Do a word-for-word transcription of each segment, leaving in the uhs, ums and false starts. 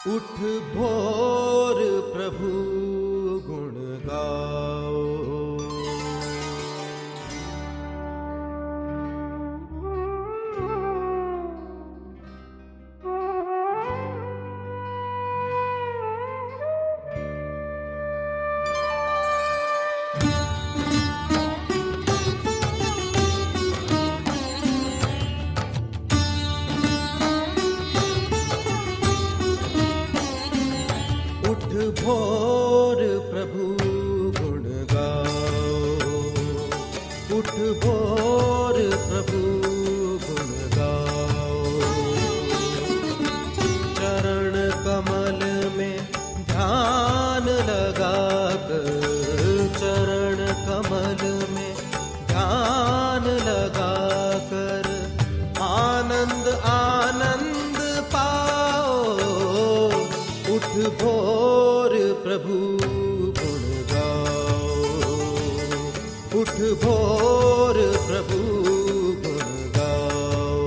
उठ भोर प्रभु गुण गाओ। भोर प्रभु गुण गाओ, उठ भोर प्रभु गुण गाओ। चरण कमल में ध्यान लगाकर, चरण कमल में ध्यान लगाकर आनंद आनंद पाओ। उठ भोर प्रभु गुण गाओ, उठ भोर प्रभु गुण गाओ।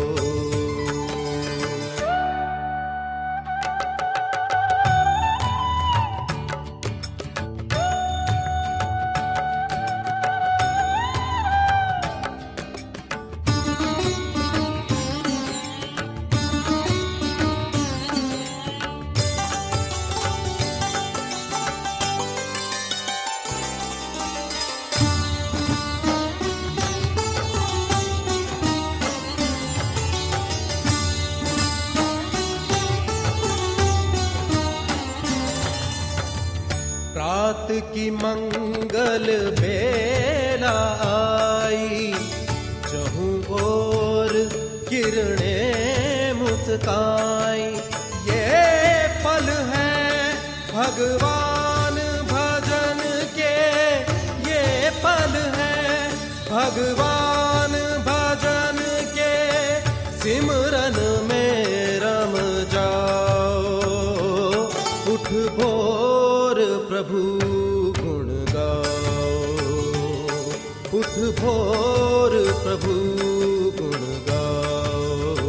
रात की मंगल बेला आई, चहुं ओर किरणें मुस्काई। ये पल है भगवान भजन के, ये पल है भगवान भजन के। सिमरन में रम जाओ। उठ भोर प्रभु गुण गाओ, उठ भोर प्रभु गुण गाओ।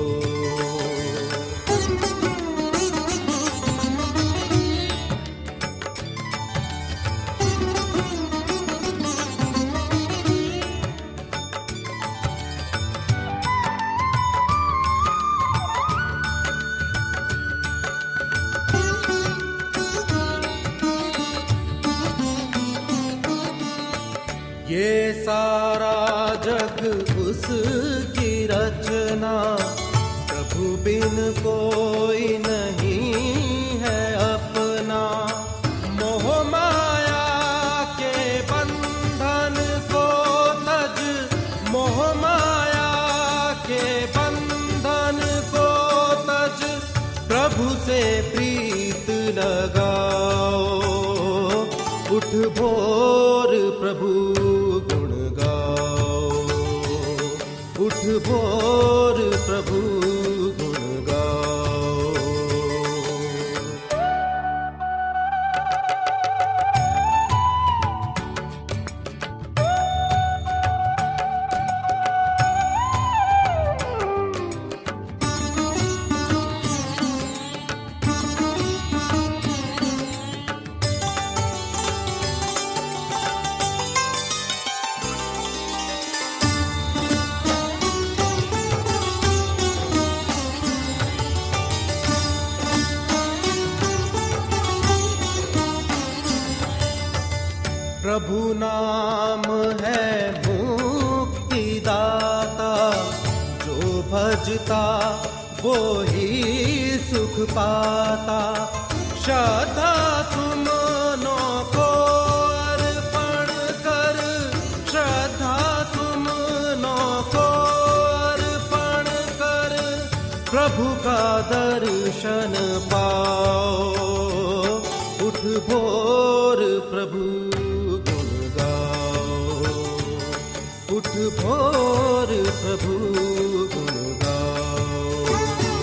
ये सारा जग उसकी रचना, प्रभु बिन कोई नहीं है अपना। मोह माया के बंधन को तज, मोह माया के बंधन को तज। प्रभु से प्रीत लगाओ। उठ भोर प्रभु गुण गाओ, उठ भोर प्रभु गुण गाओ। प्रभु नाम है मुक्ति दाता, जो भजता वो ही सुख पाता। श्रद्धा सुमनों को अर्पण कर, श्रद्धा सुमनों को अर्पण कर। प्रभु का दर्शन पाओ। उठ भोर प्रभु उठ भोर प्रभु गुण गाओ।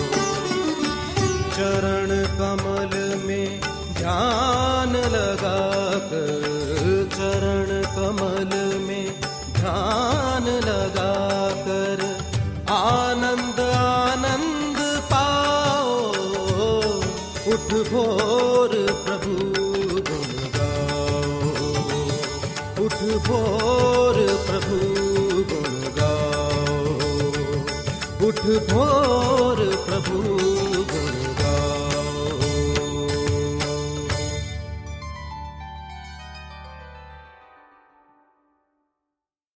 चरण कमल में ध्यान लगाकर, चरण कमल में ध्यान लगाकर आनंद आनंद पाओ। उठ भोर प्रभु गुण गाओ, उठ भोर प्रभु गुण गाओ, उठ भोर प्रभु